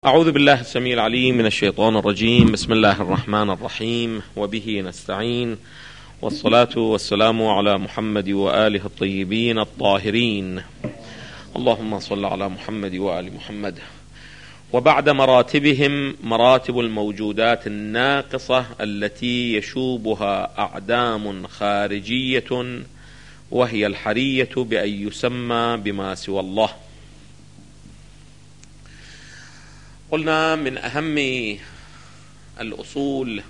أعوذ بالله السميع العليم من الشيطان الرجيم. بسم الله الرحمن الرحيم، وبه نستعين، والصلاة والسلام على محمد وآله الطيبين الطاهرين. اللهم صل على محمد وآل محمد. وبعد مراتبهم مراتب الموجودات الناقصة التي يشوبها أعدام خارجية، وهي الحرية بأن يسمى بما سوى الله. قلنا من أهم الأصول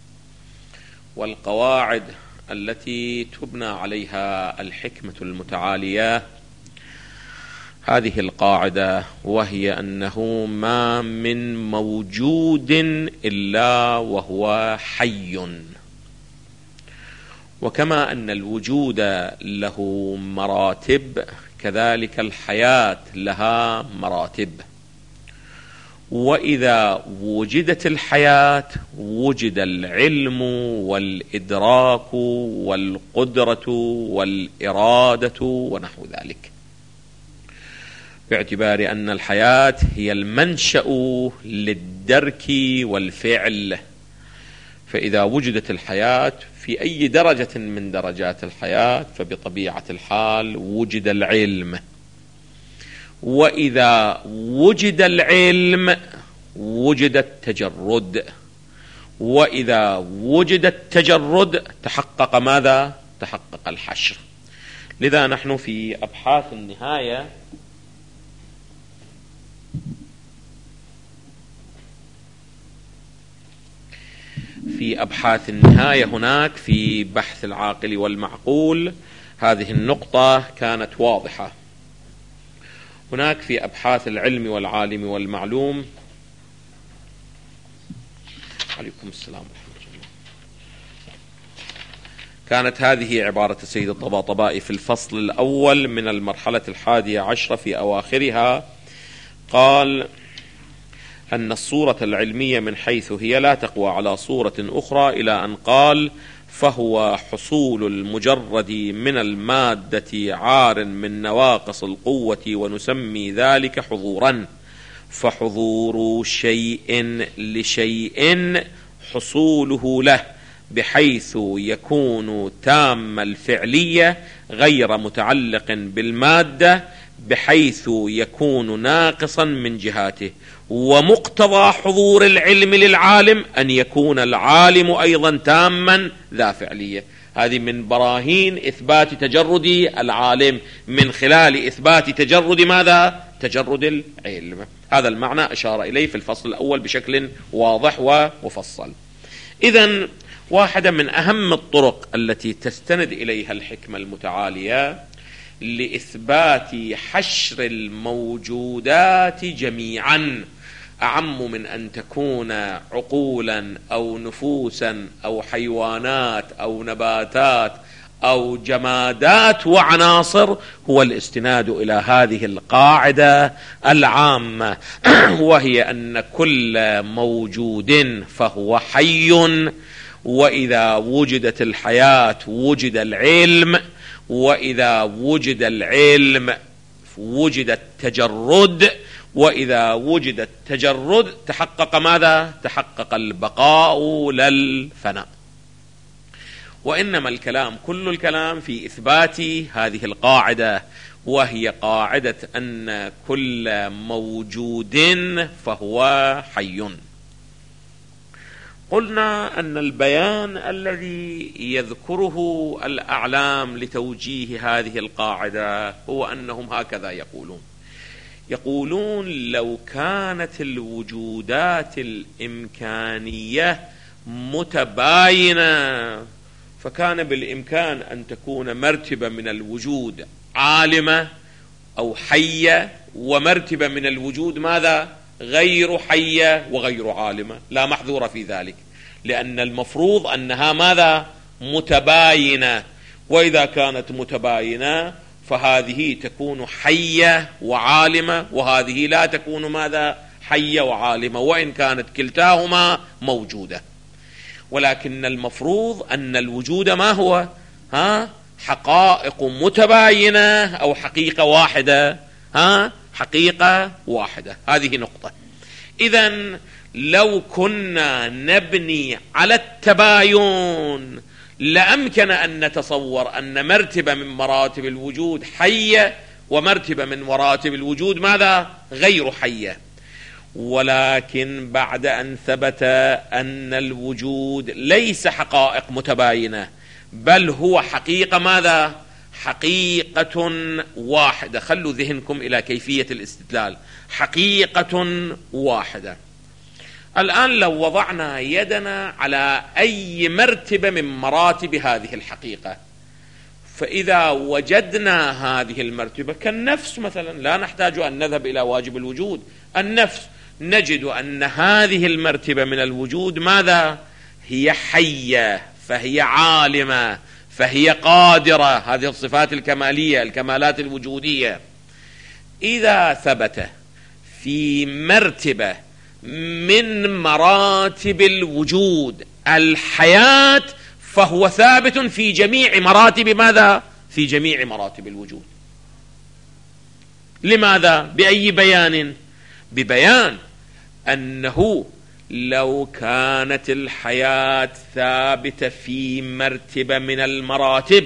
والقواعد التي تبنى عليها الحكمة المتعالية هذه القاعدة، وهي أنه ما من موجود إلا وهو حي. وكما أن الوجود له مراتب، كذلك الحياة لها مراتب. وإذا وجدت الحياة وجد العلم والإدراك والقدرة والإرادة ونحو ذلك، باعتبار أن الحياة هي المنشأ للدرك والفعل. فإذا وجدت الحياة في أي درجة من درجات الحياة فبطبيعة الحال وجد العلم. وإذا وجد العلم وجد التجرد، وإذا وجد التجرد تحقق ماذا؟ تحقق الحشر. لذا نحن في أبحاث النهاية هناك في بحث العاقل والمعقول هذه النقطة كانت واضحة. هناك في أبحاث العلم والعالم والمعلوم، عليكم السلام ورحمة الله، كانت هذه عبارة السيد الطباطبائي في الفصل الأول من المرحلة 11 في أواخرها. قال أن الصورة العلمية من حيث هي لا تقوى على صورة أخرى، إلى أن قال: فهو حصول المجرد من المادة عار من نواقص القوة، ونسمي ذلك حضورا. فحضور شيء لشيء حصوله له بحيث يكون تام الفعلية غير متعلق بالمادة، بحيث يكون ناقصا من جهاته. ومقتضى حضور العلم للعالم أن يكون العالم أيضا تاما ذا فعلية. هذه من براهين إثبات تجرد العالم، من خلال إثبات تجرد ماذا؟ تجرد العلم. هذا المعنى أشار إليه في الفصل الأول بشكل واضح ومفصل. إذن واحدة من أهم الطرق التي تستند إليها الحكمة المتعالية لإثبات حشر الموجودات جميعا، أعم من أن تكون عقولا أو نفوسا أو حيوانات أو نباتات أو جمادات وعناصر، هو الاستناد إلى هذه القاعدة العامة، وهي أن كل موجود فهو حي. وإذا وجدت الحياة وجد العلم، وإذا وجد العلم وجد التجرد، وإذا وجد التجرد تحقق ماذا؟ تحقق البقاء لا الفناء. وإنما الكلام، كل الكلام في إثبات هذه القاعدة، وهي قاعدة أن كل موجود فهو حي. قلنا أن البيان الذي يذكره الأعلام لتوجيه هذه القاعدة هو أنهم هكذا يقولون لو كانت الوجودات الإمكانية متباينة فكان بالإمكان أن تكون مرتبة من الوجود عالمة أو حية، ومرتبة من الوجود ماذا؟ غير حية وغير عالمة، لا محذور في ذلك، لأن المفروض أنها ماذا؟ متباينة. وإذا كانت متباينة فهذه تكون حية وعالمة، وهذه لا تكون ماذا؟ حية وعالمة، وإن كانت كلتاهما موجودة. ولكن المفروض أن الوجود ما هو؟ حقائق متباينة أو حقيقة واحدة؟ حقيقة واحدة. هذه نقطة. إذن لو كنا نبني على التباين لأمكن أن نتصور أن مرتبة من مراتب الوجود حية ومرتبة من مراتب الوجود ماذا؟ غير حية. ولكن بعد أن ثبت أن الوجود ليس حقائق متباينة بل هو حقيقة ماذا؟ حقيقة واحدة. خلوا ذهنكم إلى كيفية الاستدلال. حقيقة واحدة. الآن لو وضعنا يدنا على أي مرتبة من مراتب هذه الحقيقة، فإذا وجدنا هذه المرتبة كالنفس مثلا، لا نحتاج أن نذهب إلى واجب الوجود، النفس، نجد أن هذه المرتبة من الوجود ماذا؟ هي حية، فهي عالمة، فهي قادرة. هذه الصفات الكمالية، الكمالات الوجودية. إذا ثبت في مرتبة من مراتب الوجود الحياة فهو ثابت في جميع مراتب ماذا؟ في جميع مراتب الوجود. لماذا؟ بأي بيان؟ ببيان أنه لو كانت الحياة ثابتة في مرتبة من المراتب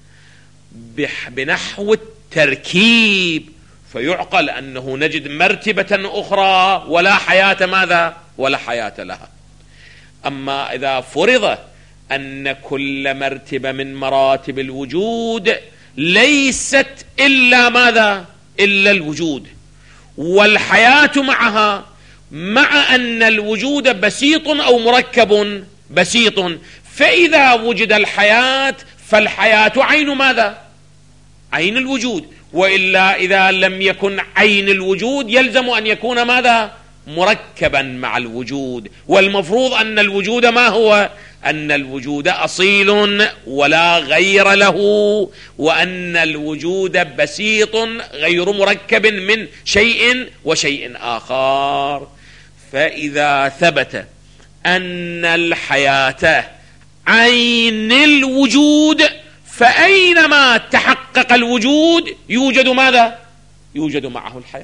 بنحو التركيب، فيعقل أنه نجد مرتبة أخرى ولا حياة ماذا؟ ولا حياة لها. أما إذا فرض أن كل مرتبة من مراتب الوجود ليست إلا ماذا؟ إلا الوجود، والحياة معها، مع أن الوجود بسيط أو مركب بسيط، فإذا وجد الحياة فالحياة عين ماذا؟ عين الوجود. وإلا إذا لم يكن عين الوجود يلزم أن يكون ماذا؟ مركبا مع الوجود. والمفروض أن الوجود ما هو؟ أن الوجود أصيل ولا غير له، وأن الوجود بسيط غير مركب من شيء وشيء آخر. فإذا ثبت أن الحياة عين الوجود، فأينما تحقق الوجود يوجد ماذا؟ يوجد معه الحياة.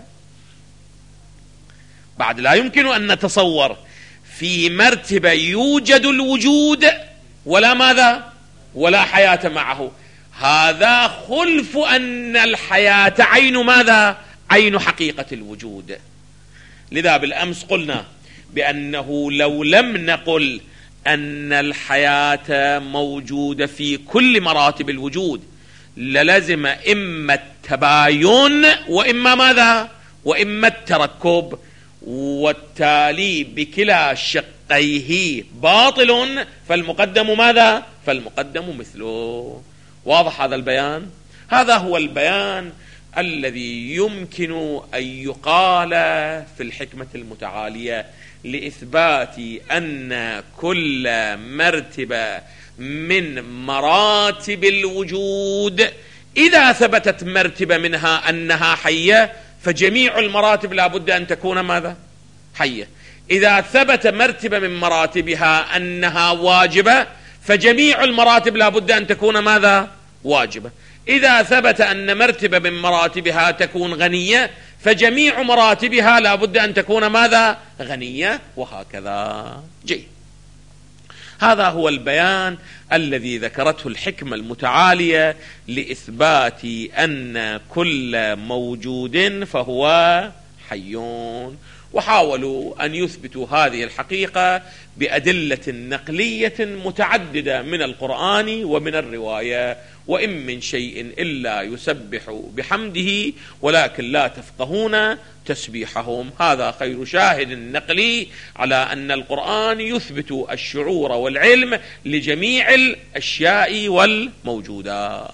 بعد لا يمكن أن نتصور في مرتبة يوجد الوجود ولا ماذا؟ ولا حياة معه. هذا خلف أن الحياة عين ماذا؟ عين حقيقة الوجود. لذا بالأمس قلنا بأنه لو لم نقل أن الحياة موجودة في كل مراتب الوجود للزم إما التباين وإما ماذا؟ وإما التركب، والتالي بكلا شقيه باطل، فالمقدم ماذا؟ فالمقدم مثله. واضح هذا البيان؟ هذا هو البيان الذي يمكن أن يقال في الحكمة المتعالية لإثبات أن كل مرتبة من مراتب الوجود إذا ثبتت مرتبة منها أنها حية فجميع المراتب لا بد أن تكون ماذا؟ حية. إذا ثبت مرتبة من مراتبها أنها واجبة فجميع المراتب لا بد أن تكون ماذا؟ واجبة. إذا ثبت أن مرتبة من مراتبها تكون غنية فجميع مراتبها لا بد أن تكون ماذا؟ غنية، وهكذا. جيد. هذا هو البيان الذي ذكرته الحكمة المتعالية لإثبات أن كل موجود فهو حي. وحاولوا أن يثبتوا هذه الحقيقة بأدلة نقلية متعددة من القرآن ومن الرواية. وإن من شيء إلا يسبح بحمده ولكن لا تفقهون تسبيحهم. هذا خير شاهد نقلي على أن القرآن يثبت الشعور والعلم لجميع الأشياء والموجودات.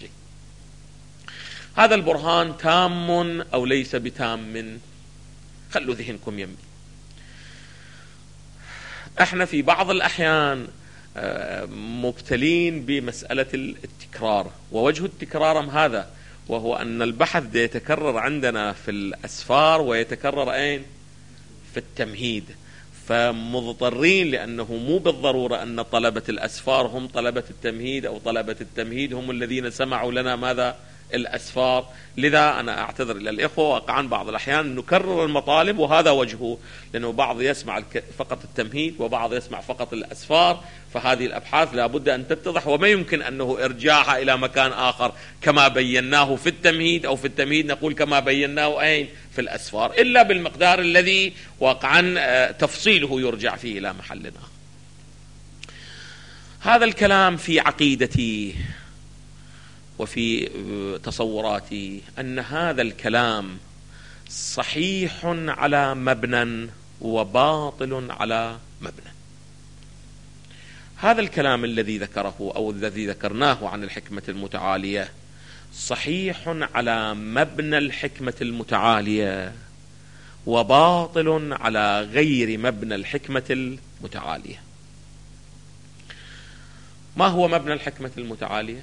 هذا البرهان تام أو ليس بتام؟ خلوا ذهنكم يمي. احنا في بعض الأحيان مبتلين بمسألة التكرار، ووجه التكرار هذا وهو أن البحث يتكرر عندنا في الأسفار ويتكرر أين؟ في التمهيد. فمضطرين، لأنه مو بالضرورة أن طلبة الأسفار هم طلبة التمهيد أو طلبة التمهيد هم الذين سمعوا لنا ماذا؟ الأسفار. لذا أنا أعتذر إلى الإخوة، واقعا بعض الأحيان نكرر المطالب وهذا وجهه، لأنه بعض يسمع فقط التمهيد وبعض يسمع فقط الأسفار، فهذه الأبحاث لا بد أن تتضح، وما يمكن أنه إرجاعها إلى مكان آخر كما بيناه في التمهيد، أو في التمهيد نقول كما بيناه أين في الأسفار، إلا بالمقدار الذي واقعا تفصيله يرجع فيه إلى محل آخر. هذا الكلام في عقيدتي وفي تصوراتي أن هذا الكلام صحيح على مبنى وباطل على مبنى. هذا الكلام الذي ذكره أو الذي ذكرناه عن الحكمة المتعالية صحيح على مبنى الحكمة المتعالية وباطل على غير مبنى الحكمة المتعالية. ما هو مبنى الحكمة المتعالية؟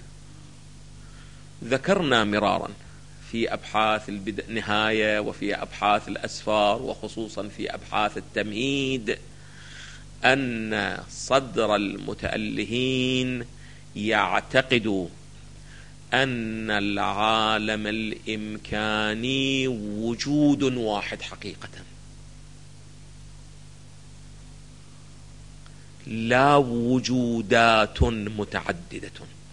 ذكرنا مرارا في أبحاث النهاية وفي أبحاث الأسفار وخصوصا في أبحاث التمهيد أن صدر المتألهين يعتقد أن العالم الإمكاني وجود واحد حقيقة، لا وجودات متعددة.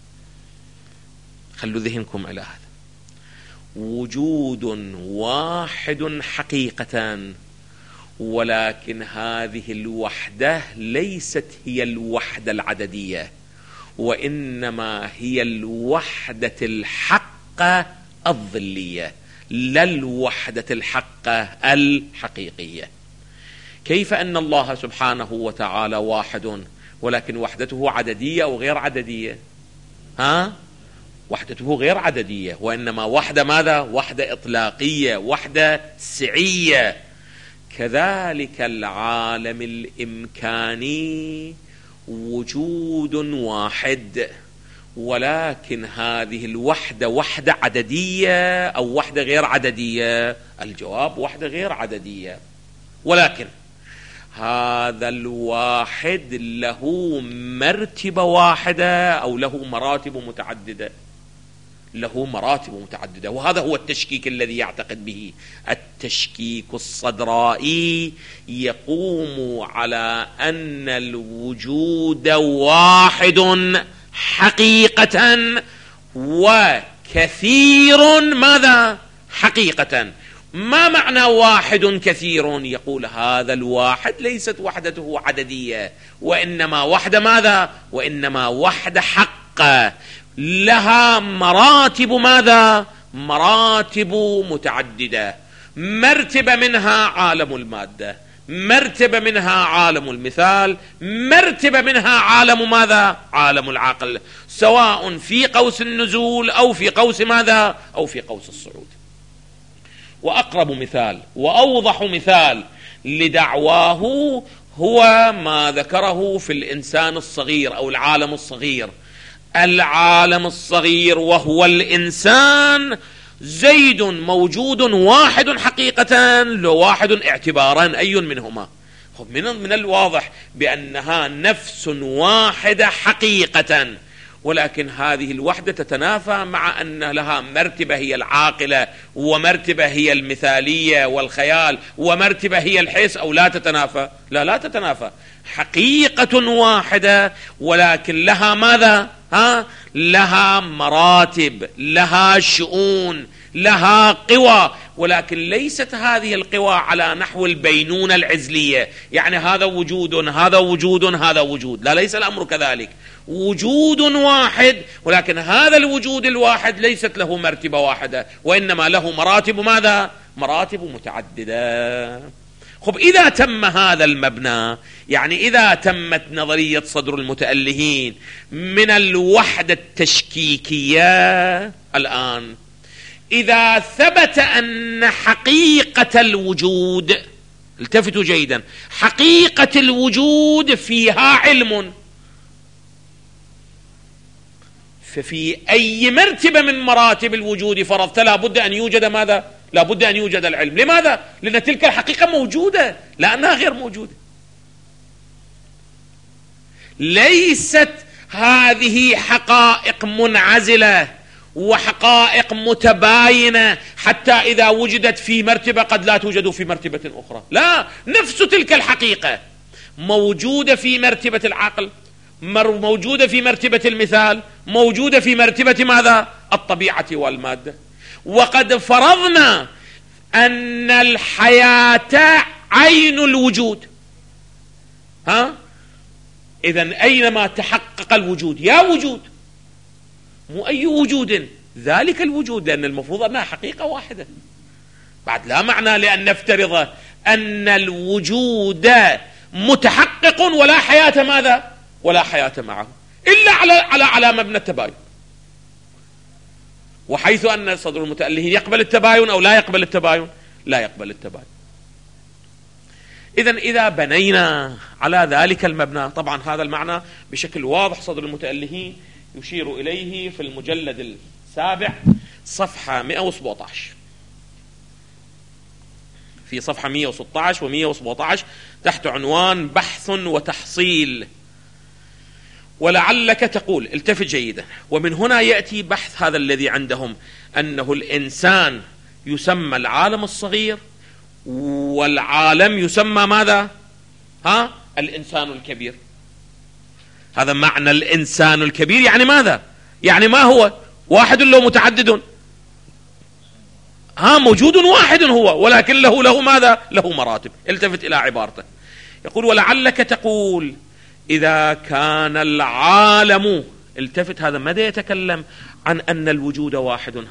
خلوا ذهنكم على هذا، وجود واحد حقيقة، ولكن هذه الوحدة ليست هي الوحدة العددية، وإنما هي الوحدة الحقة الظلية، لا الوحدة الحقة الحقيقية. كيف أن الله سبحانه وتعالى واحد ولكن وحدته عددية أو غير عددية؟ وحدته غير عددية، وإنما وحدة ماذا؟ وحدة إطلاقية، وحدة سعية. كذلك العالم الإمكاني وجود واحد، ولكن هذه الوحدة وحدة عددية أو وحدة غير عددية؟ الجواب وحدة غير عددية، ولكن هذا الواحد له مرتبة واحدة أو له مراتب متعددة، له مراتب متعددة. وهذا هو التشكيك الذي يعتقد به التشكيك الصدرائي، يقوم على أن الوجود واحد حقيقة وكثير ماذا؟ حقيقة. ما معنى واحد كثير؟ يقول هذا الواحد ليست وحدته عددية، وإنما وحدة ماذا؟ وإنما وحدة حقة لها مراتب ماذا؟ مراتب متعددة. مرتبة منها عالم المادة، مرتبة منها عالم المثال، مرتبة منها عالم ماذا؟ عالم العقل، سواء في قوس النزول أو في قوس ماذا؟ أو في قوس الصعود. وأقرب مثال وأوضح مثال لدعواه هو ما ذكره في الإنسان الصغير أو العالم الصغير. العالم الصغير وهو الإنسان زيد موجود واحد حقيقة، لو واحد اعتبارا، أي منهما؟ من الواضح بأنها نفس واحدة حقيقة، ولكن هذه الوحدة تتنافى مع أن لها مرتبة هي العاقلة، ومرتبة هي المثالية والخيال، ومرتبة هي الحس، أو لا تتنافى؟ لا تتنافى. حقيقة واحدة ولكن لها ماذا؟ لها مراتب، لها شؤون، لها قوى، ولكن ليست هذه القوى على نحو البينونة العزلية، يعني هذا وجود هذا وجود هذا وجود. لا، ليس الأمر كذلك. وجود واحد، ولكن هذا الوجود الواحد ليست له مرتبة واحدة، وإنما له مراتب ماذا؟ مراتب متعددة. خب، إذا تم هذا المبنى، يعني إذا تمت نظرية صدر المتألهين من الوحدة التشكيكية، الآن إذا ثبت أن حقيقة الوجود، التفتوا جيدا، حقيقة الوجود فيها علم، ففي أي مرتبة من مراتب الوجود فرضت لا بد أن يوجد ماذا؟ لا بد أن يوجد العلم. لماذا؟ لأن تلك الحقيقة موجودة، لأنها غير موجودة. ليست هذه حقائق منعزلة وحقائق متباينة حتى إذا وجدت في مرتبة قد لا توجد في مرتبة أخرى. لا، نفس تلك الحقيقة موجودة في مرتبة العقل، موجودة في مرتبة المثال، موجودة في مرتبة ماذا؟ الطبيعة والمادة. وقد فرضنا أن الحياة عين الوجود. إذن أينما تحقق الوجود، يا وجود، مو أي وجود، ذلك الوجود، لأن المفروض أنها حقيقة واحدة. بعد لا معنى لأن نفترض أن الوجود متحقق ولا حياة ماذا؟ ولا حياة معه، إلا على مبنى التباين. وحيث أن صدر المتألهين يقبل التباين أو لا يقبل التباين؟ لا يقبل التباين. إذن إذا بنينا على ذلك المبنى، طبعا هذا المعنى بشكل واضح صدر المتألهين يشير إليه في المجلد 7 صفحة 117. في صفحة 116 و117 تحت عنوان بحث وتحصيل. ولعلك تقول، التفت جيدا، ومن هنا يأتي بحث هذا الذي عندهم أنه الإنسان يسمى العالم الصغير والعالم يسمى ماذا؟ الإنسان الكبير. هذا معنى الإنسان الكبير، يعني ماذا؟ يعني ما هو؟ واحد لو متعدد؟ موجود واحد هو، ولكن له ماذا؟ له مراتب. التفت إلى عبارته، يقول ولعلك تقول إذا كان العالم، التفت، هذا ماذا يتكلم عن أن الوجود واحد؟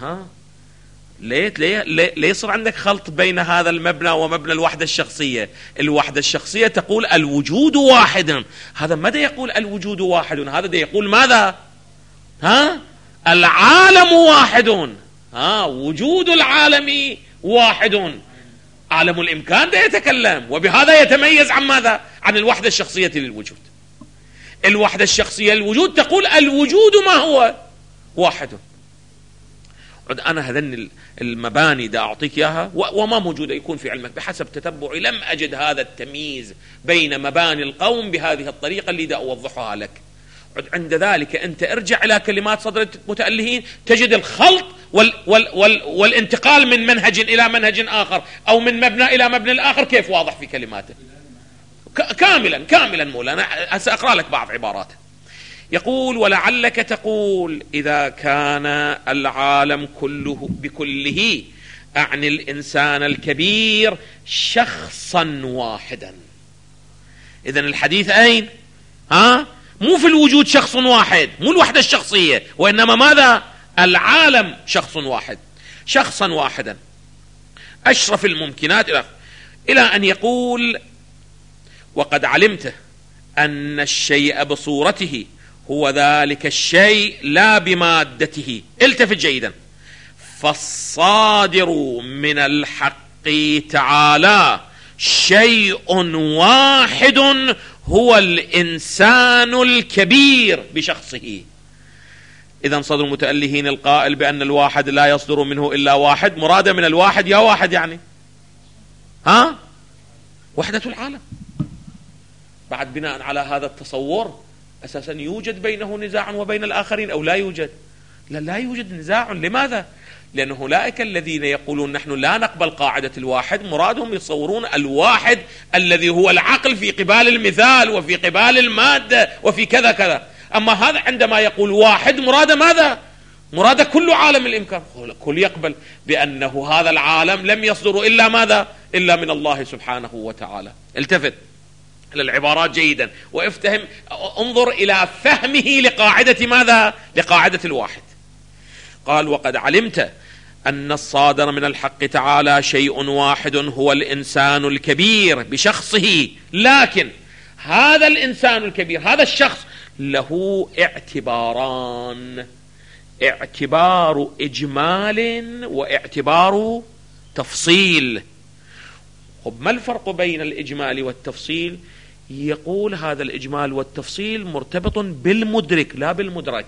ليه يصير عندك خلط بين هذا المبنى ومبنى الوحدة الشخصية؟ الوحدة الشخصية تقول الوجود واحد، هذا ماذا يقول الوجود واحد؟ هذا يقول ماذا؟ العالم واحد، وجود العالم واحد، عالم الإمكان ده يتكلم، وبهذا يتميز عن ماذا؟ عن الوحدة الشخصية للوجود. الوحدة الشخصية للوجود تقول الوجود ما هو؟ واحد. أنا هذن المباني دا أعطيك إياها وما موجودة يكون في علمك، بحسب تتبعي لم أجد هذا التمييز بين مباني القوم بهذه الطريقة اللي دا أوضحها لك. عند ذلك أنت ارجع إلى كلمات صدر المتألهين تجد الخلط والانتقال من منهج إلى منهج آخر أو من مبنى إلى مبنى الآخر كيف واضح في كلماته كاملا مولانا. سأقرأ لك بعض عباراته. يقول ولعلك تقول إذا كان العالم كله بكله أعني الإنسان الكبير شخصا واحدا. إذن الحديث أين؟ مو في الوجود شخص واحد، مو الوحدة الشخصية، وإنما ماذا؟ العالم شخص واحد، شخصا واحدا أشرف الممكنات إلى أن يقول وقد علمت أن الشيء بصورته هو ذلك الشيء لا بمادته. التفت جيدا، فالصادر من الحق تعالى شيء واحد هو الإنسان الكبير بشخصه. إذن صدر المتألهين القائل بأن الواحد لا يصدر منه إلا واحد، مراده من الواحد يا واحد يعني وحدة العالم. بعد بناء على هذا التصور أساسا يوجد بينه نزاع وبين الآخرين أو لا يوجد؟ لا يوجد نزاع. لماذا؟ لأن أولئك الذين يقولون نحن لا نقبل قاعدة الواحد مرادهم يصورون الواحد الذي هو العقل في قبال المثال وفي قبال المادة وفي كذا كذا. أما هذا عندما يقول واحد مراده ماذا؟ مراده كل عالم الإمكان. كل يقبل بأنه هذا العالم لم يصدر إلا ماذا؟ إلا من الله سبحانه وتعالى. التفت إلى العبارات جيدا وافتهم، انظر إلى فهمه لقاعدة ماذا؟ لقاعدة الواحد. قال وقد علمت أن الصادر من الحق تعالى شيء واحد هو الإنسان الكبير بشخصه، لكن هذا الإنسان الكبير هذا الشخص له اعتباران، اعتبار إجمال واعتبار تفصيل. ما الفرق بين الإجمال والتفصيل؟ يقول هذا الإجمال والتفصيل مرتبط بالمدرك لا بالمدرك.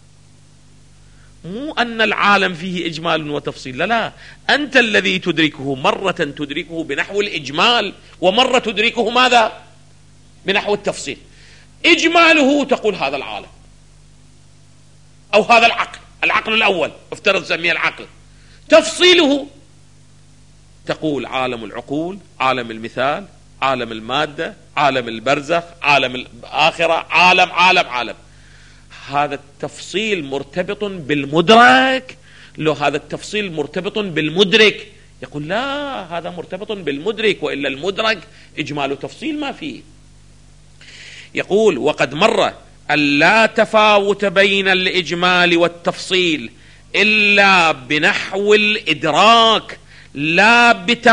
مو أن العالم فيه إجمال وتفصيل، لا، أنت الذي تدركه، مرة تدركه بنحو الإجمال ومرة تدركه ماذا؟ بنحو التفصيل. إجماله تقول هذا العالم أو هذا العقل، العقل الأول افترض سميه العقل. تفصيله تقول عالم العقول، عالم المثال، عالم المادة، عالم البرزخ، عالم الآخرة، عالم عالم عالم. هذا التفصيل مرتبط بالمدرك؟ لو هذا التفصيل مرتبط بالمدرك يقول لا، هذا مرتبط بالمدرك، وإلا المدرك إجمال وتفصيل ما فيه. يقول وقد مر أن لا تفاوت بين الإجمال والتفصيل إلا بنحو الإدراك، لا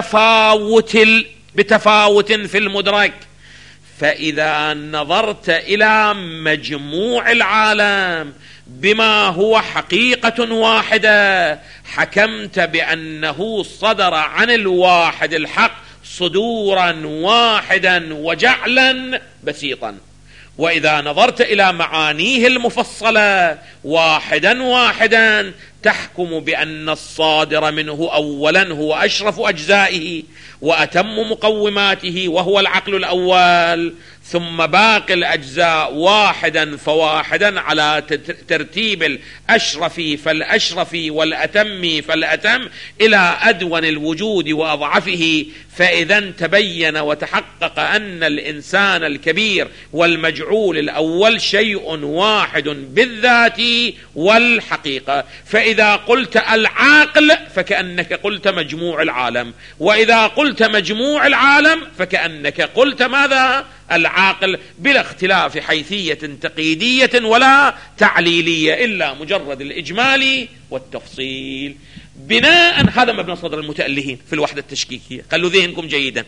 بتفاوت في المدرك. فإذا نظرت إلى مجموع العالم بما هو حقيقة واحدة حكمت بأنه صدر عن الواحد الحق صدورا واحدا وجعلا بسيطا. وإذا نظرت إلى معانيه المفصلة واحدا واحدا تحكم بأن الصادر منه أولا هو أشرف أجزائه وأتم مقوماته وهو العقل الأول، ثم باقي الأجزاء واحدا فواحدا على ترتيب الأشرف فالأشرف والأتم فالأتم إلى أدون الوجود وأضعفه. فإذا تبين وتحقق أن الإنسان الكبير والمجعول الأول شيء واحد بالذات والحقيقة. فإذا قلت العاقل فكأنك قلت مجموع العالم، وإذا قلت مجموع العالم فكأنك قلت ماذا؟ العاقل، بلا اختلاف حيثية تقييدية ولا تعليلية، إلا مجرد الإجمال والتفصيل. بناء هذا مبنى صدر المتألهين في الوحدة التشكيكية. خلوا ذهنكم جيدا.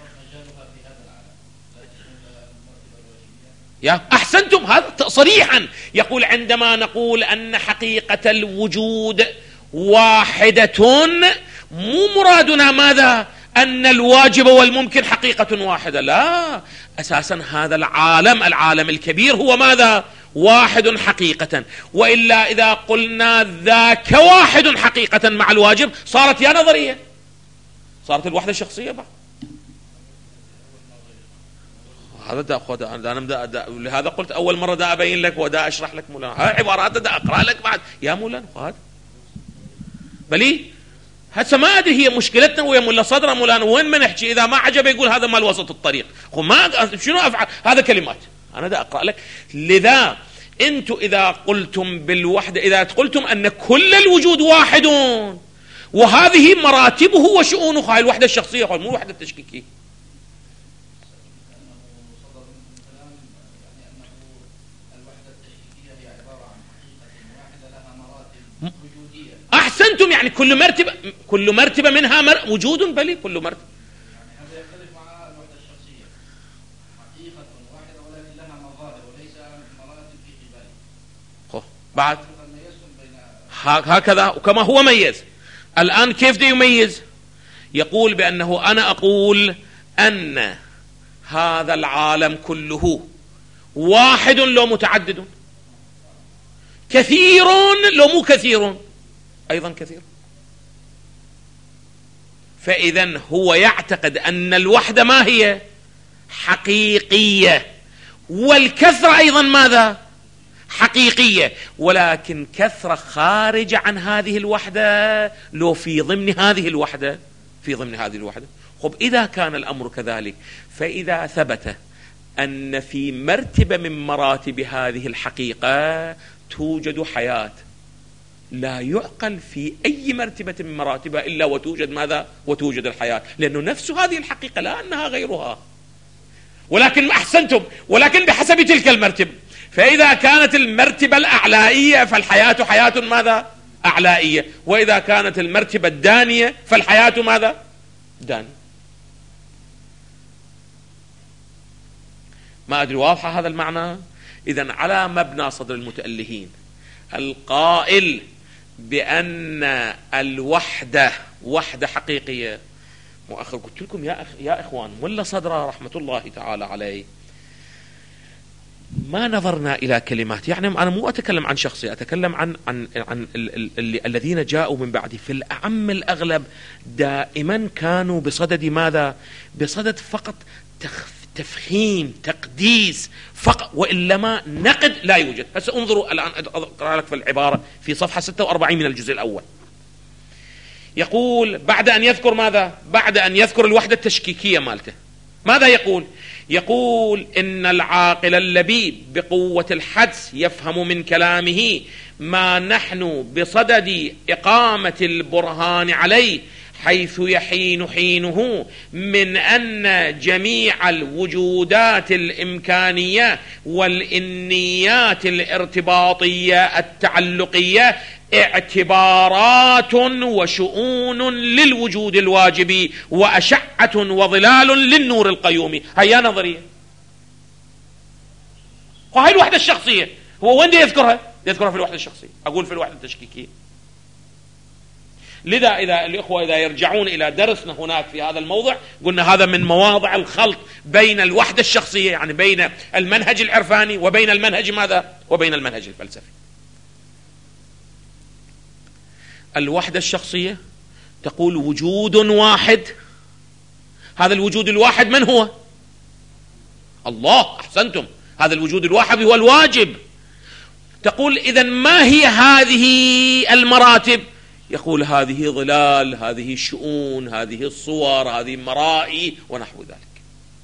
يا أحسنتم، هذا صريحا يقول عندما نقول أن حقيقة الوجود واحدة مو مرادنا ماذا؟ أن الواجب والممكن حقيقة واحدة، لا، أساسا هذا العالم الكبير هو ماذا؟ واحد حقيقة. وإلا إذا قلنا ذاك واحد حقيقة مع الواجب صارت يا نظرية، صارت الوحدة الشخصية بعد. هذا دا أخذ أنا لهذا قلت أول مرة دا أبين لك ودا أشرح لك مولانا، هاي عبارات دا أقرأ لك بعد يا مولانا. هذا بلي هسه ما أدري هي مشكلتنا ويا ملا صدر مولانا وين ما نحكي إذا ما عجبه يقول هذا مال وسط الطريق. ما شنو أفعل؟ هذا كلمات أنا دا أقرأ لك. لذا أنتم إذا قلتم بالوحدة، إذا قلتم أن كل الوجود واحد وهذه مراتبه وشؤونه، هاي الوحدة الشخصية مو الوحدة التشكيكية. أحسنتم، يعني كل مرتبة منها وجود، بلي كل مرتبة. يعني هذا يختلف مع الوحدة الشخصية، حقيقة واحدة ولكن لها مظاهر وليس مراتب في قبالها. بعد هكذا وكما هو ميز. الآن كيف ده يميز؟ يقول بأنه أنا أقول أن هذا العالم كله واحد لو متعدد، كثير لو مو كثير أيضا كثير. فإذا هو يعتقد أن الوحدة ما هي؟ حقيقية، والكثرة أيضا ماذا؟ حقيقية، ولكن كثرة خارجة عن هذه الوحدة لو في ضمن هذه الوحدة، في ضمن هذه الوحدة. خب إذا كان الأمر كذلك، فإذا ثبت أن في مرتبة من مراتب هذه الحقيقة توجد حياة، لا يعقل في أي مرتبة من مراتبها إلا وتوجد ماذا؟ وتوجد الحياة، لأنه نفس هذه الحقيقة لا أنها غيرها. ولكن أحسنتم، ولكن بحسب تلك المرتبة. فإذا كانت المرتبة الأعلائية فالحياة حياة ماذا؟ أعلائية، وإذا كانت المرتبة الدانية فالحياة ماذا؟ دانية. ما أدري واضحة هذا المعنى؟ إذن على مبنى صدر المتألهين القائل بأن الوحدة وحدة حقيقية. مؤخر قلت لكم يا إخوان ملا صدر رحمة الله تعالى عليه ما نظرنا إلى كلمات، يعني أنا مو أتكلم عن شخصي، أتكلم عن الذين جاءوا من بعدي. في الأعم الأغلب دائما كانوا بصدد ماذا؟ بصدد فقط تفخيم، تقديس فقط، وإلا ما نقد لا يوجد. هسه انظروا الآن، أقرأ لك في العبارة في صفحة 46 من الجزء الأول. يقول بعد أن يذكر ماذا؟ بعد أن يذكر الوحدة التشكيكية مالته، ماذا يقول؟ يقول إن العاقل اللبيب بقوة الحدس يفهم من كلامه ما نحن بصدد إقامة البرهان عليه، حيث يحين حينه من أن جميع الوجودات الإمكانية والإنيات الارتباطية التعلقية اعتبارات وشؤون للوجود الواجب وأشعة وظلال للنور القيوم. هيا نظرية، وهي الوحدة الشخصية. هو وين يذكرها؟ يذكرها في الوحدة الشخصية، أقول في الوحدة التشكيكية. لذا إذا الإخوة إذا يرجعون إلى درسنا هناك في هذا الموضع، قلنا هذا من مواضع الخلط بين الوحدة الشخصية، يعني بين المنهج العرفاني وبين المنهج ماذا؟ وبين المنهج الفلسفي. الوحدة الشخصية تقول وجود واحد، هذا الوجود الواحد من هو؟ الله. أحسنتم، هذا الوجود الواحد هو الواجب. تقول إذن ما هي هذه المراتب؟ يقول هذه ظلال، هذه شؤون، هذه الصور، هذه مرائي ونحو ذلك.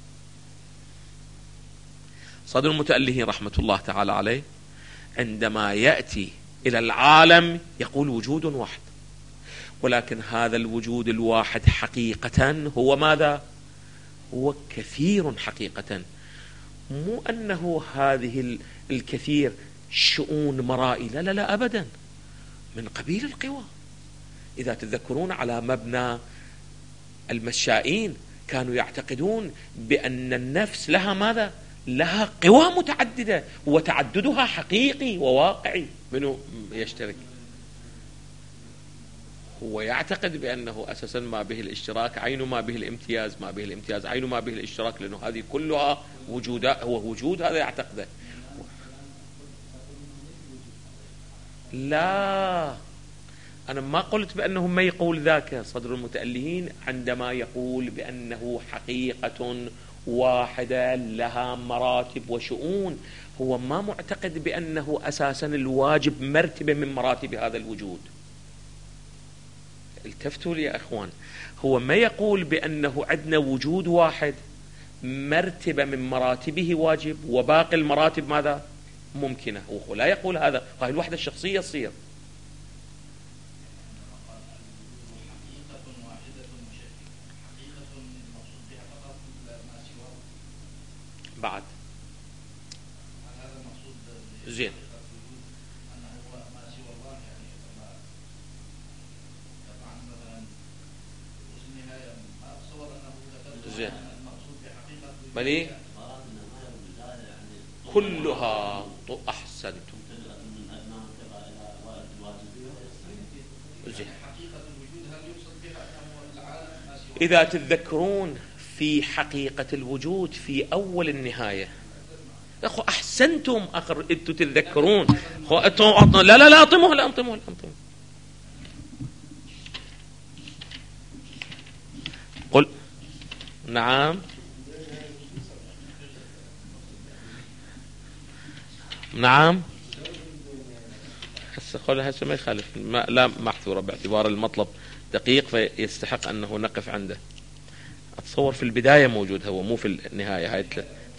صدر المتألهين رحمة الله تعالى عليه عندما يأتي إلى العالم يقول وجود واحد، ولكن هذا الوجود الواحد حقيقة هو ماذا؟ هو كثير حقيقة، مو أنه هذه الكثير شؤون مرائي، لا لا لا أبدا، من قبيل القوى. إذا تذكرون على مبنى المشائين كانوا يعتقدون بأن النفس لها ماذا؟ لها قوى متعددة، وتعددها حقيقي وواقعي. منو يشترك؟ هو يعتقد بأنه أساسا ما به الاشتراك عين ما به الامتياز، ما به الامتياز عين ما به الاشتراك، لأنه هذه كلها وجودات، هو وجود هذا يعتقده. لا، أنا ما قلت بأنه ما يقول ذاك. صدر المتألهين عندما يقول بأنه حقيقة واحدة لها مراتب وشؤون، هو ما معتقد بأنه أساسا الواجب مرتبة من مراتب هذا الوجود. التفتوا لي يا أخوان، هو ما يقول بأنه عندنا وجود واحد مرتبة من مراتبه واجب وباقي المراتب ماذا؟ ممكنة. ولا يقول هذا، هاي الوحدة الشخصية تصير. بعد زين زين بلي كلها. أحسنتم. زين. إذا تتذكرون في حقيقة الوجود في أول النهاية، أخو أحسنتم، أنتم تتذكرون. لا لا لا أنطموه، لا أنطموه، لا أنطموه. قل نعم نعم. هسه ما يخالف، لا محذورة باعتبار المطلب دقيق فيستحق أنه نقف عنده. أتصور في البداية موجود هو، مو في النهاية. هاي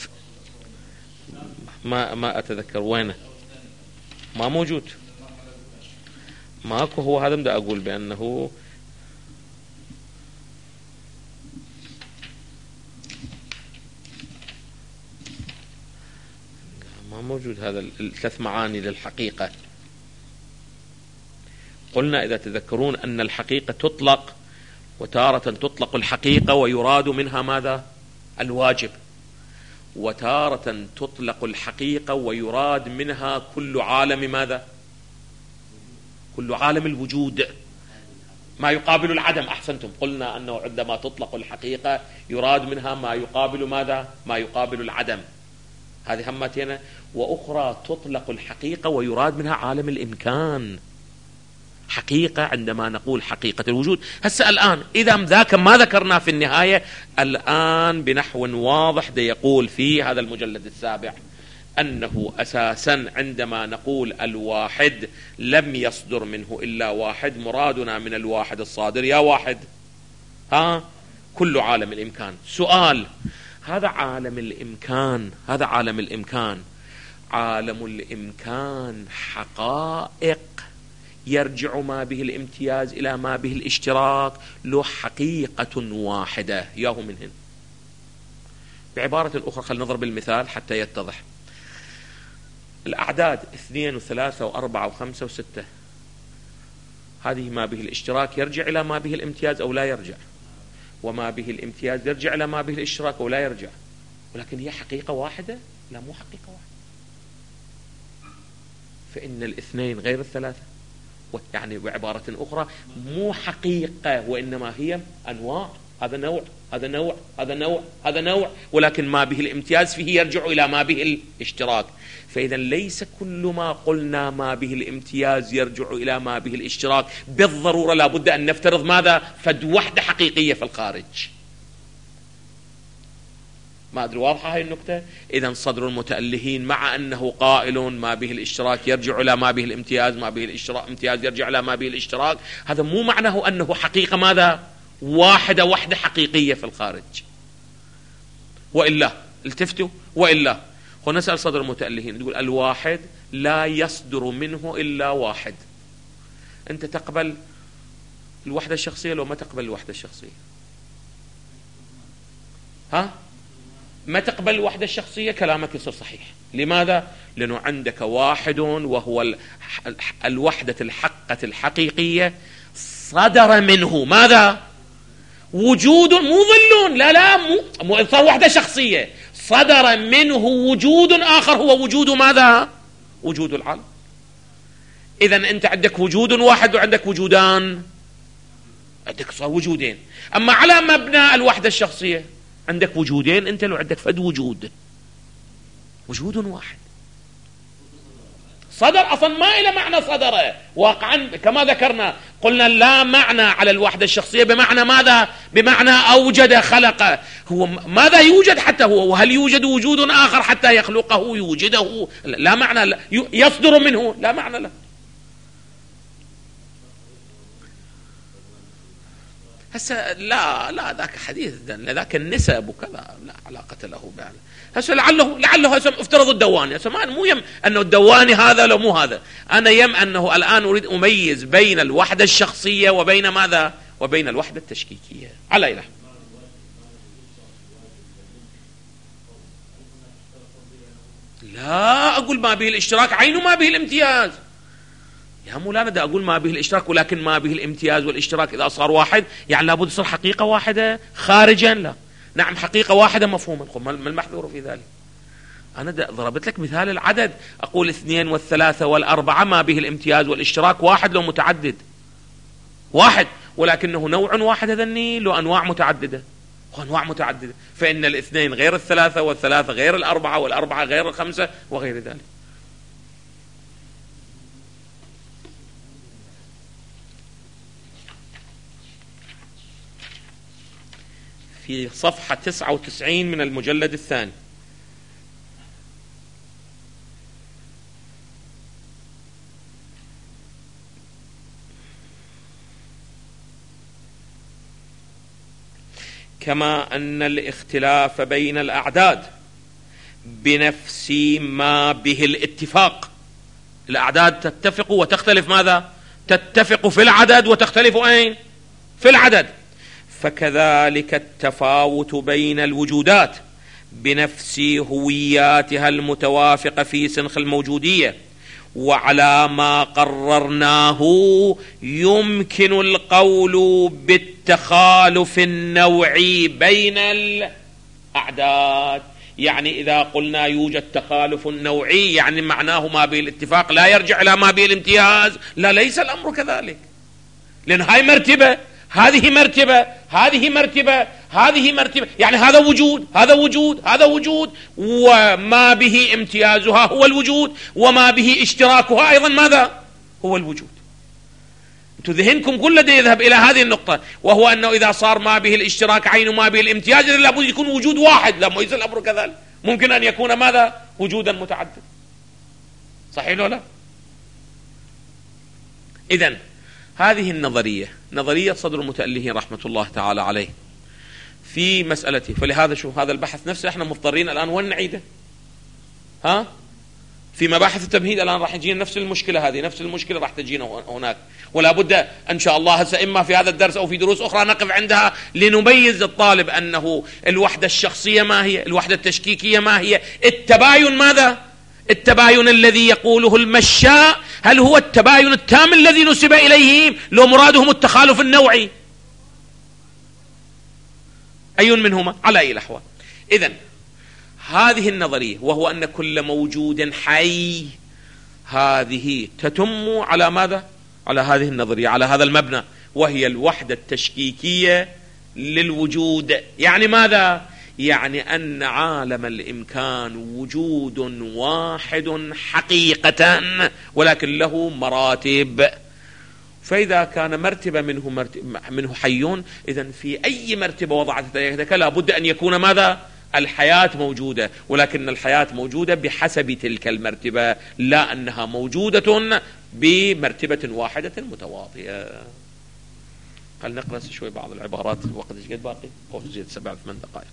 ما أتذكر وينه، ما موجود، ماكو. هو هذا بدي أقول بأنه ما موجود هذا الثلاث معاني للحقيقة. قلنا إذا تذكرون أن الحقيقة تطلق، وتارة تطلق الحقيقة ويراد منها ماذا؟ الواجب، وتارة تطلق الحقيقة ويراد منها كل عالم ماذا؟ كل عالم الوجود، ما يقابل العدم. أحسنتم، قلنا أنه عندما تطلق الحقيقة يراد منها ما يقابل ماذا؟ ما يقابل العدم. هذه همتين. وأخرى تطلق الحقيقة ويراد منها عالم الإمكان. حقيقة عندما نقول حقيقة الوجود. هسه الآن إذا ذاك ما ذكرنا في النهاية، الآن بنحو واضح ده يقول في هذا المجلد السابع أنه أساسا عندما نقول الواحد لم يصدر منه إلا واحد، مرادنا من الواحد الصادر يا واحد كل عالم الإمكان. سؤال: هذا عالم الإمكان، هذا عالم الإمكان، عالم الإمكان حقائق يرجع ما به الامتياز إلى ما به الاشتراك، له حقيقة واحدة ياهو منهن. بعبارة أخرى خلينا نضرب المثال حتى يتضح. الأعداد 2 و3 و4 و5 و6 هذه ما به الاشتراك يرجع إلى ما به الامتياز أو لا يرجع، وما به الامتياز يرجع إلى ما به الاشتراك أو لا يرجع، ولكن هي حقيقة واحدة؟ لا، مو حقيقة واحدة. فإن الاثنين غير الثلاثة، يعني بعبارة أخرى مو حقيقة وإنما هي أنواع، هذا نوع هذا نوع هذا نوع هذا نوع، ولكن ما به الامتياز فيه يرجع إلى ما به الاشتراك. فإذا ليس كل ما قلنا ما به الامتياز يرجع إلى ما به الاشتراك بالضرورة، لا بد أن نفترض ماذا؟ فد وحدة حقيقية في الخارج. ما أدري واضحة هاي النقطة؟ إذا صدر المتألهين مع أنه قائل ما به الاشتراك يرجع إلى ما به الامتياز، ما به الامتياز يرجع إلى ما به الاشتراك، هذا مو معناه أنه حقيقة ماذا؟ واحدة وحدة حقيقية في الخارج. وإلا التفتوا، وإلا نسأل صدر المتألهين، تقول الواحد لا يصدر منه إلا واحد. أنت تقبل الوحدة الشخصية لو ما تقبل الوحدة الشخصية؟ ما تقبل الوحدة الشخصية، كلامك يصير صحيح. لماذا؟ لأنه عندك واحد وهو الوحدة الحقة الحقيقية صدر منه ماذا؟ وجود، مو ظل، لا مو صار وحدة شخصية، صدر منه وجود آخر هو وجود ماذا؟ وجود العالم. إذا أنت عندك وجود واحد وعندك وجودان، عندك صار وجودين. أما على مبنى الوحدة الشخصية عندك وجودين، أنت لو عندك فد وجود واحد. صدر أصلا ما إلى معنى صدر واقعا، كما ذكرنا قلنا لا معنى على الوحدة الشخصية بمعنى ماذا؟ بمعنى أوجد خلق. هو ماذا يوجد حتى هو؟ وهل يوجد وجود آخر حتى يخلقه يوجده؟ لا معنى لا. يصدر منه لا معنى له. هسه لا ذاك حديث ذاك النسب وكذا لا علاقة له بهذا. هسه لعله هسه افترض الدواني، هسه مو يم انه الدواني هذا لو مو هذا، انا يم انه الان اريد اميز بين الوحدة الشخصية وبين ماذا؟ وبين الوحدة التشكيكية. على إله لا اقول ما به الاشتراك عين ما به الامتياز يا مولانا، دا أقول ما به الاشتراك، ولكن ما به الامتياز والاشتراك إذا صار واحد يعني لابد يصير حقيقة واحدة خارجا. لا نعم حقيقة واحدة مفهوما. ما المحذور في ذلك؟ أنا ضربت لك مثال العدد، أقول 2 و3 و4 ما به الامتياز والاشتراك واحد لو متعدد، واحد ولكنه نوع واحد، هذني له أنواع متعددة وأنواع متعددة. فإن الاثنين غير الثلاثة والثلاثة غير الأربعة والأربعة غير الخمسة وغير ذلك. في صفحة 99 من المجلد الثاني كما أن الاختلاف بين الأعداد بنفس ما به الاتفاق. الأعداد تتفق وتختلف ماذا؟ تتفق في العدد وتختلف أين؟ في العدد. فكذلك التفاوت بين الوجودات بنفس هوياتها المتوافقة في سنخ الموجودية. وعلى ما قررناه يمكن القول بالتخالف النوعي بين الأعداد. يعني إذا قلنا يوجد تخالف نوعي يعني معناه ما به الاتفاق لا يرجع إلى ما به الامتياز. لا، ليس الأمر كذلك، لأن هاي مرتبة، هذه مرتبة، هذه مرتبة، هذه مرتبة، يعني هذا وجود، هذا وجود، هذا وجود، وما به امتيازها هو الوجود، وما به اشتراكها أيضا ماذا؟ هو الوجود. ذهنكم كله يذهب إلى هذه النقطة، وهو أنه إذا صار ما به الاشتراك عين وما به الامتياز لابد يكون وجود واحد. لا، ليس الأمر كذلك، ممكن أن يكون ماذا؟ وجودا متعدد. صحيح ولا لا؟ إذن هذه النظرية، نظرية صدر المتألهين رحمة الله تعالى عليه في مسألته. فلهذا شو هذا البحث نفسه احنا مضطرين الآن وين نعيده؟ في مباحث التمهيد الآن راح يجينا نفس المشكلة هذه، نفس المشكلة راح تجينا هناك، ولا بد إن شاء الله هسه إما في هذا الدرس أو في دروس أخرى نقف عندها لنميز الطالب أنه الوحدة الشخصية ما هي، الوحدة التشكيكية ما هي، التباين ماذا؟ التباين الذي يقوله المشاء هل هو التباين التام الذي نسب إليهم لو مرادهم التخالف النوعي؟ أي منهما؟ على أي الأحوال. إذن هذه النظرية، وهو أن كل موجود حي، هذه تتم على ماذا؟ على هذه النظرية، على هذا المبنى، وهي الوحدة التشكيكية للوجود. يعني ماذا؟ يعني أن عالم الإمكان وجود واحد حقيقة، ولكن له مراتب. فإذا كان مرتبة منه حي، إذن في أي مرتبة وضعت يدك لابد أن يكون ماذا؟ الحياة موجودة، ولكن الحياة موجودة بحسب تلك المرتبة، لا أنها موجودة بمرتبة واحدة متواضية. هل نقرأ شوي بعض العبارات؟ الوقت ايش قد باقي؟ أو زيد 7-8 دقائق.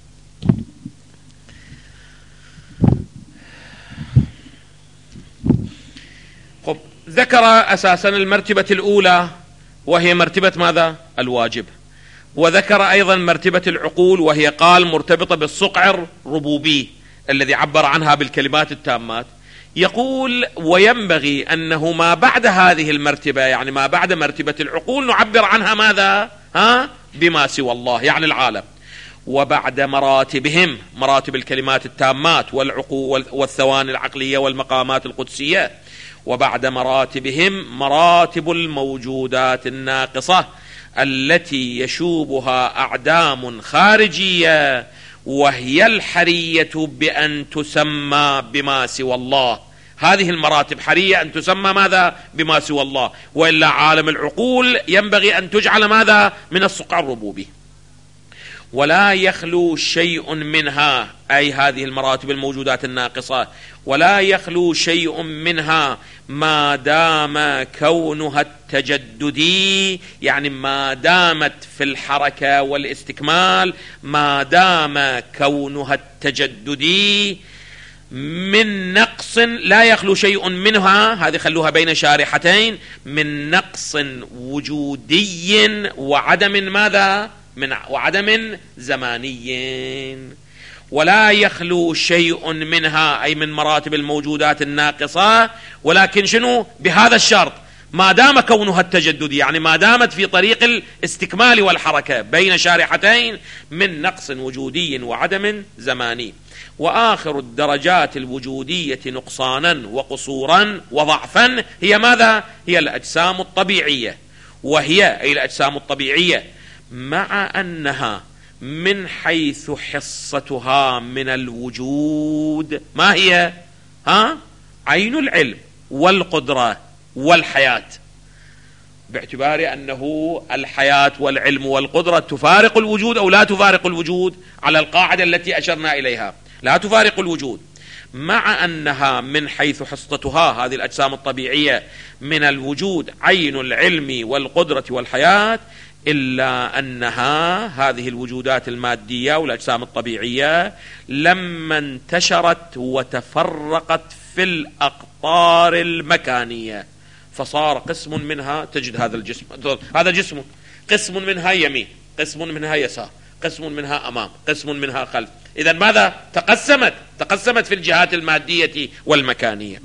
خب، ذكر أساسا المرتبة الأولى وهي مرتبة ماذا؟ الواجب. وذكر أيضا مرتبة العقول، وهي قال مرتبطة بالصقع الربوبي الذي عبر عنها بالكلمات التامات. يقول وينبغي أنه ما بعد هذه المرتبة، يعني ما بعد مرتبة العقول، نعبر عنها ماذا؟ بما سوى الله، يعني العالم. وبعد مراتبهم، مراتب الكلمات التامات والعقول والثواني العقلية والمقامات القدسية، وبعد مراتبهم مراتب الموجودات الناقصة التي يشوبها أعدام خارجية، وهي الحرية بأن تسمى بما سوى الله. هذه المراتب حرية أن تسمى ماذا؟ بما سوى الله، وإلا عالم العقول ينبغي أن تجعل ماذا؟ من الصقع الربوبي. ولا يخلو شيء منها، أي هذه المراتب الموجودات الناقصة، ولا يخلو شيء منها ما دام كونها التجددي، يعني ما دامت في الحركة والاستكمال، ما دام كونها التجددي من نقص، لا يخلو شيء منها، هذه خلوها بين شارحتين، من نقص وجودي وعدم ماذا؟ وعدم زماني. ولا يخلو شيء منها، أي من مراتب الموجودات الناقصة، ولكن شنو؟ بهذا الشرط، ما دام كونها التجدد، يعني ما دامت في طريق الاستكمال والحركة بين شارحتين، من نقص وجودي وعدم زماني. وآخر الدرجات الوجودية نقصانا وقصورا وضعفا هي ماذا؟ هي الأجسام الطبيعية. وهي أي الأجسام الطبيعية مع أنها من حيث حصتها من الوجود ما هي؟ عين العلم والقدرة والحياة، باعتبار أنه الحياة والعلم والقدرة تفارق الوجود أو لا تفارق الوجود، على القاعدة التي أشرنا إليها، لا تفارق الوجود. مع أنها من حيث حصتها هذه الأجسام الطبيعية من الوجود عين العلم والقدرة والحياة، إلا أنها هذه الوجودات المادية والأجسام الطبيعية لما انتشرت وتفرقت في الأقطار المكانية، فصار قسم منها، تجد هذا الجسم، هذا جسم، قسم منها يمين، قسم منها يسار، قسم منها أمام، قسم منها خلف. إذن ماذا؟ تقسمت في الجهات المادية والمكانية،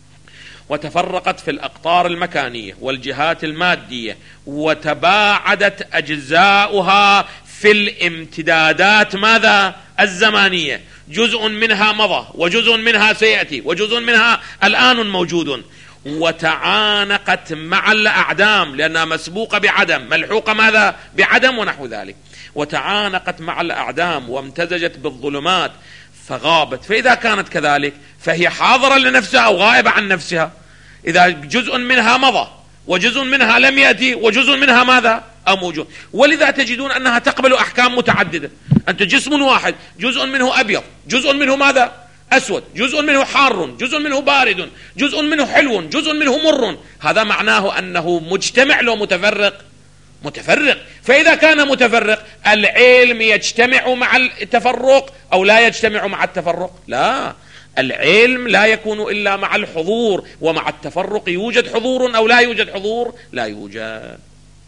وتفرقت في الأقطار المكانية والجهات المادية، وتباعدت أجزاؤها في الامتدادات ماذا؟ الزمانية. جزء منها مضى، وجزء منها سيأتي، وجزء منها الآن موجود. وتعانقت مع الأعدام لأنها مسبوقة بعدم، ملحوقة ماذا؟ بعدم ونحو ذلك. وتعانقت مع الأعدام وامتزجت بالظلمات فغابت. فإذا كانت كذلك فهي حاضرة لنفسها أو غائبة عن نفسها. إذا جزء منها مضى وجزء منها لم يأتي، وجزء منها ماذا؟ موجود. ولذا تجدون أنها تقبل أحكام متعددة. أنت جسم واحد، جزء منه أبيض، جزء منه ماذا؟ أسود، جزء منه حار، جزء منه بارد، جزء منه حلو، جزء منه مر. هذا معناه أنه مجتمع لو متفرق؟ متفرق. فإذا كان متفرق، العلم يجتمع مع التفرق أو لا يجتمع مع التفرق؟ لا، العلم لا يكون إلا مع الحضور، ومع التفرق يوجد حضور أو لا يوجد حضور؟ لا يوجد.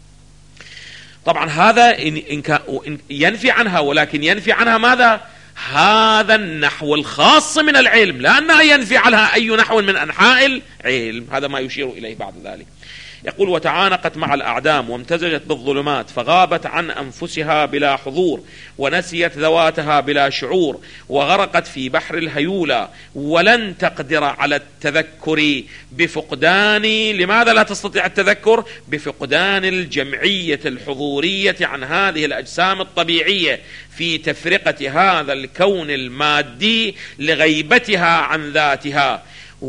طبعا هذا إن ينفي عنها، ولكن ينفي عنها ماذا؟ هذا النحو الخاص من العلم، لأنها ينفي عنها أي نحو من أنحاء العلم. هذا ما يشير إليه بعد ذلك. يقول: وتعانقت مع الأعدام وامتزجت بالظلمات، فغابت عن أنفسها بلا حضور، ونسيت ذواتها بلا شعور، وغرقت في بحر الهيولى، ولن تقدر على التذكر بفقدان. لماذا لا تستطيع التذكر؟ بفقدان الجمعية الحضورية عن هذه الأجسام الطبيعية في تفرقة هذا الكون المادي لغيبتها عن ذاتها،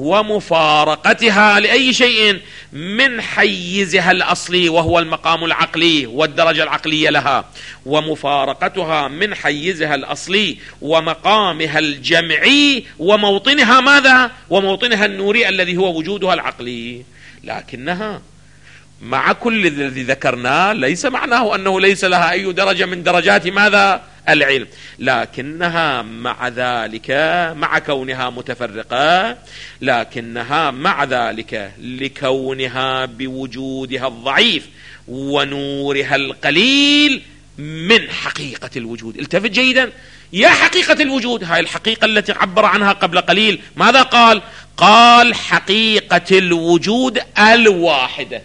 ومفارقتها لأي شيء من حيزها الأصلي وهو المقام العقلي والدرجة العقلية لها، ومفارقتها من حيزها الأصلي ومقامها الجمعي وموطنها ماذا؟ وموطنها النوري الذي هو وجودها العقلي. لكنها مع كل الذي ذكرناه ليس معناه أنه ليس لها أي درجة من درجات ماذا؟ العلم. لكنها مع ذلك، مع كونها متفرقة، لكنها مع ذلك لكونها بوجودها الضعيف ونورها القليل من حقيقة الوجود. التفت جيدا، يا حقيقة الوجود، هاي الحقيقة التي عبر عنها قبل قليل، ماذا قال؟ قال حقيقة الوجود الواحدة.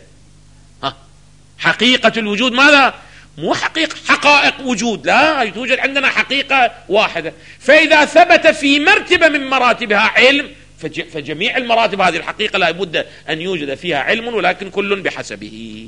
حقيقة الوجود ماذا؟ مو حقائق وجود، لا، توجد عندنا حقيقة واحدة. فإذا ثبت في مرتبة من مراتبها علم، فجميع المراتب هذه الحقيقة لا بد أن يوجد فيها علم، ولكن كل بحسبه.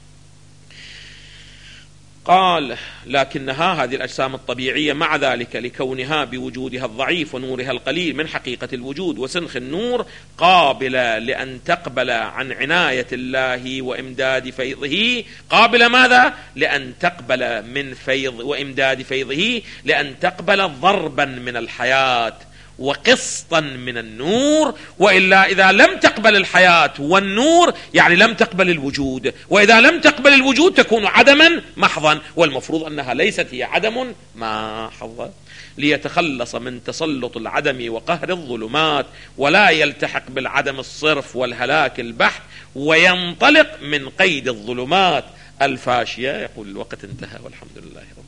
قال: لكنها هذه الأجسام الطبيعية مع ذلك لكونها بوجودها الضعيف ونورها القليل من حقيقة الوجود وسنخ النور، قابلة لأن تقبل عن عناية الله وإمداد فيضه. قابلة ماذا؟ لأن تقبل من فيض وإمداد فيضه، لأن تقبل ضربا من الحياة وقسطا من النور. وإلا إذا لم تقبل الحياة والنور يعني لم تقبل الوجود، وإذا لم تقبل الوجود تكون عدما محضا، والمفروض أنها ليست هي عدم محض. ليتخلص من تسلط العدم وقهر الظلمات، ولا يلتحق بالعدم الصرف والهلاك البحت، وينطلق من قيد الظلمات الفاشية. يقول: الوقت انتهى، والحمد لله رب